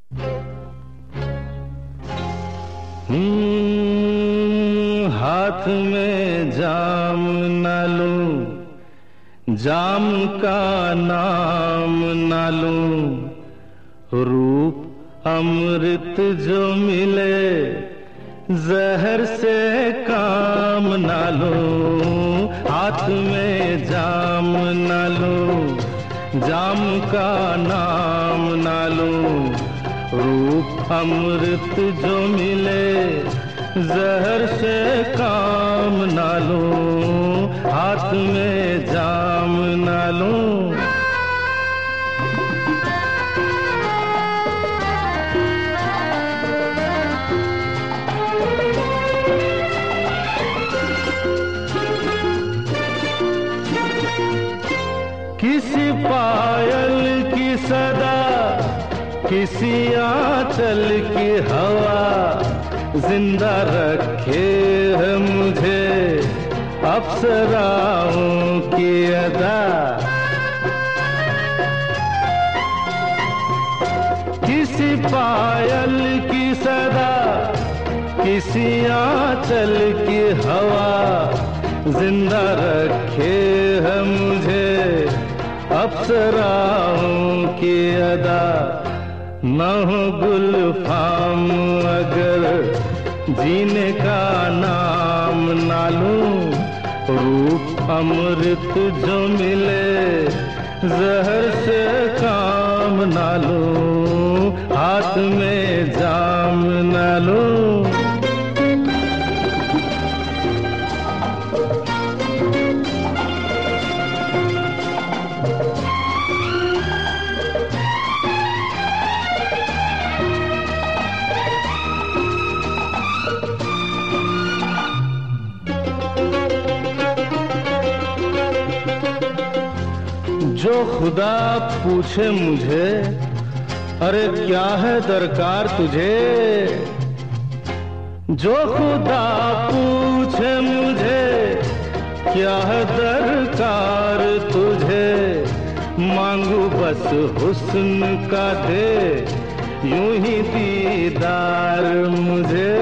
हाथ में जाम न लूं, जाम का नाम न लूं, रूप अमृत जो मिले जहर से काम न लूं। हाथ में जाम न लूं, जाम का नाम न लूं, रूप अमृत जो मिले जहर से काम न लूं। हाथ में जाम न लूं। किसी पायल की सदा, किसी आंचल की हवा, जिंदा रखे है मुझे अप्सराओं की अदा। किसी पायल की सदा, किसी आंचल की हवा, जिंदा रखे है मुझे अप्सराओं की अदा। न हो गुलफाम अगर जीने का नाम ना लूं, रूप अमृत जो मिले जहर से काम ना लूं। हाथ में जाम ना लूं। जो खुदा पूछे मुझे, अरे क्या है दरकार तुझे। जो खुदा पूछे मुझे, क्या है दरकार तुझे, मांगू बस हुस्न का दे यूं ही दीदार मुझे।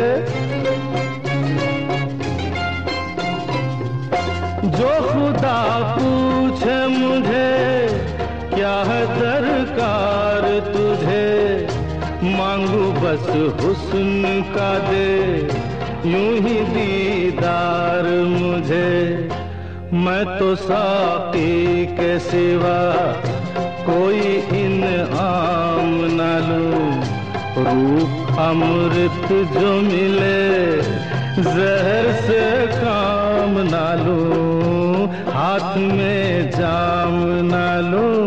जो खुदा पूछे मुझे, क्या है दरकार तुझे, मांगू बस हुस्न का दे यूं ही दीदार मुझे। मैं तो साक़ी के सिवा कोई इनाम न लूं, रूप अमृत जो मिले जहर से काम न लूं। हाथ में जाम न लूं।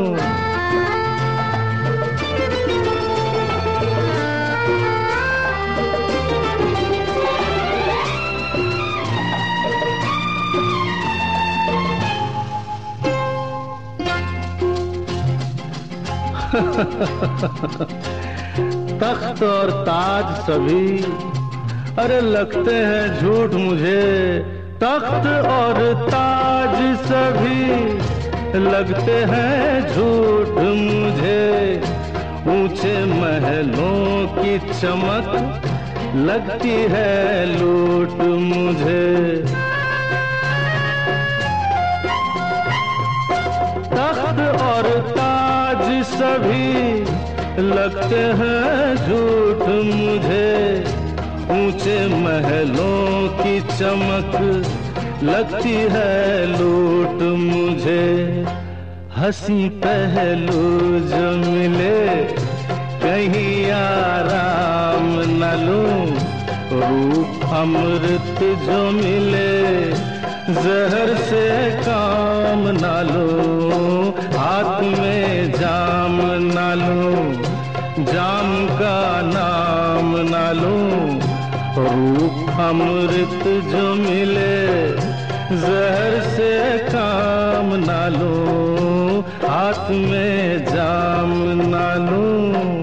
तख्त और ताज सभी, अरे लगते हैं झूठ मुझे। तख्त और ताज सभी लगते हैं झूठ मुझे। ऊंचे महलों की चमक लगती है लूट मुझे। तख्त और ताज सभी लगते हैं झूठ मुझे। ऊंचे महलों की चमक लगती है लूट मुझे। हंसी पहलू जो मिले कहीं आराम न लूं, रूप अमृत जो मिले जहर से काम न लूं। हाथ में जाम न लूं, जाम का नाम न लूं, रूप अमृत जो मिले जहर से काम न लूं। हाथ में जाम न लूं।